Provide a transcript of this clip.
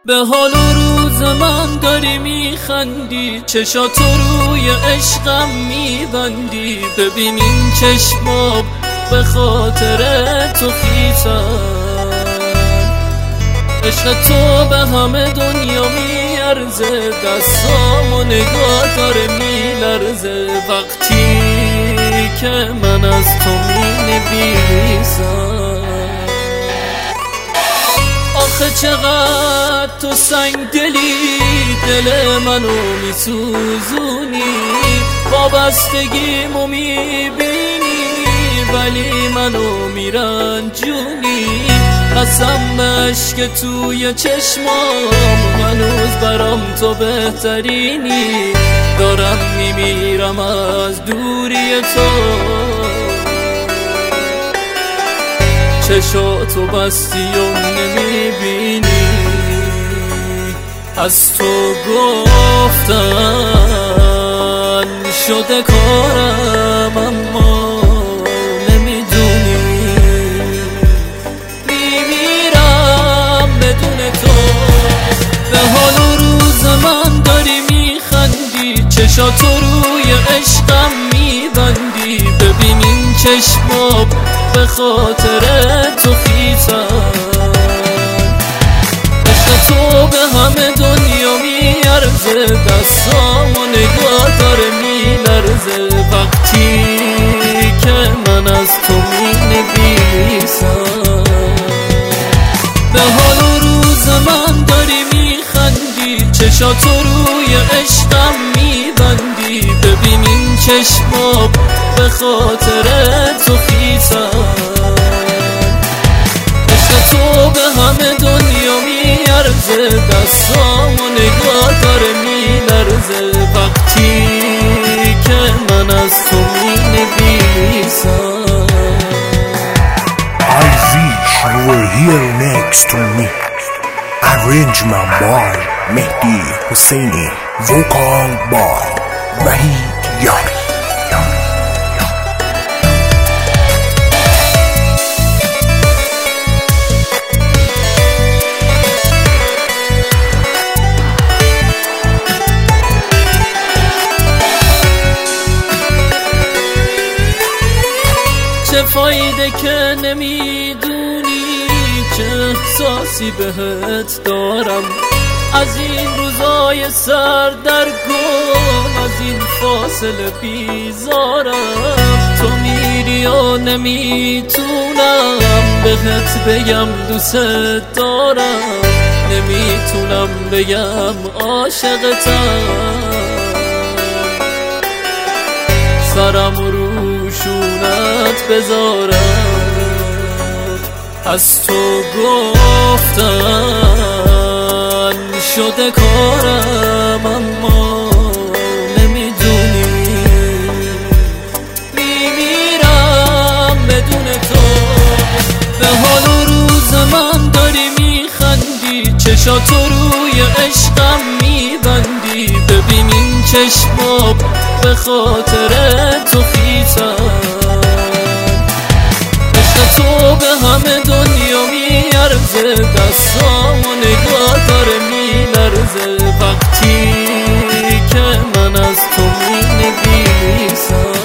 به حال و روز من داری میخندی، چشاتو روی عشقم میبندی. ببین این چشمام به خاطر تو خیسم، عشق تو به همه دنیا میارزه. دستامو نگاه داره میلرزه وقتی که من از تو مینویسم. آخه چقدر تو سنگدلی، دل منو میسوزونی. وابستگیمو میبینی ولی منو میرنجونی. قسم به عشق توی چشمام، هنوز برام تو بهترینی. دارم میمیرم از دوری تو، چشاتو بستی و نمیبینی. از تو گفتن شده کارم اما نمیدونی میمیرم بدون تو. به حال و روز من داری میخندی، چشاتو روی عشقم میبندی. ببین این چشمام به خاطر تو خیسم، عشق تو به همه دنیا میارزه. دستامو نگاه داره میلرزه وقتی که من از تو مینویسم. به حال و روز من داری میخندی، چشاتو روی عشقم میبندی. ببین این چشمام به خاطر تو خیسم، عشق تو به همه دنیا میارزه. دستامو نگاه داره میلرزه وقتی که من از تو مینویسم. I wish you were here next to me. Arrangement by Mehdi Hosseini, vocal by Wahid Yari. چه فایده که نمیدونی چه احساسی بهت دارم. از این روزای سردرگم، از این فاصله بیزارم. تو میری و نمیتونم بهت بگم دوست دارم، نمیتونم بگم عاشقتم. سرم روشونت بذارم، از تو گفتن شده کارم اما نمیدونی میمیرم بدون تو. به حال و روز من داری میخندی، چشاتو روی عشقم میبندی. ببین این چشمام به خاطر تو خیسم، عشق تو به همه دنیا میارزه. دستامو نگاه داره میلرزه وقتی که من از تو مینویسم.